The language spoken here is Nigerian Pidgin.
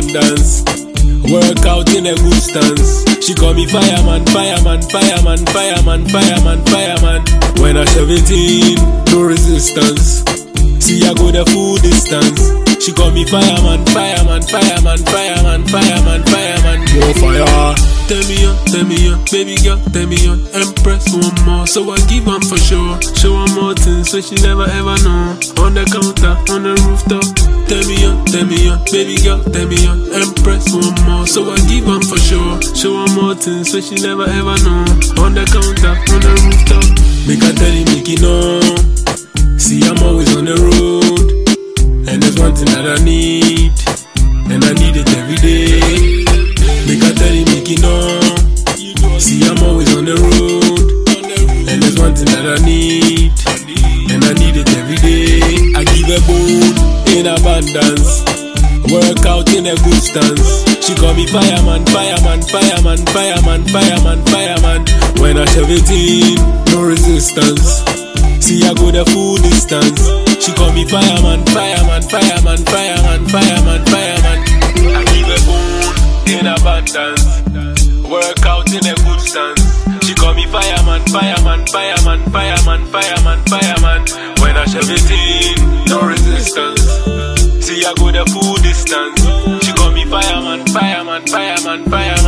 abundance. Work out in a good stance. She call me fireman, fireman, fireman, fireman, fireman, fireman. When I shove it in, no resistance. See I go the full distance. She call me fireman, fireman, fireman, fireman, fireman, fireman. More fire. Tell me on, baby girl, tell me on. Empress one more, so I give on for sure. Show her more things so she never ever know. On the counter, on the rooftop. Tell me on, baby girl, tell me on. Empress one more, so I give on for sure. Show her more things so she never ever know. On the counter, on the rooftop. Make her tell you, make you know. See, I'm always on the road. And there's one thing that I need, and I need it every day. Make her tell you, make you know. See, I'm always on the road. And there's one thing that I need, and I need it every day. I give a bone in abundance. Work out in a good stance. She call me fireman, fireman, fireman, fireman, fireman, fireman. When I shove it in, no resistance. See I go the full distance. She call me fireman, fireman, fireman, fireman, fireman, fireman. I give a bone in abundance. Work out in a good stance. She call me fireman, fireman, fireman, fireman, fireman, fireman. When I shove it in, no resistance. See I go the full distance. She call me fireman, fireman, fireman, fireman.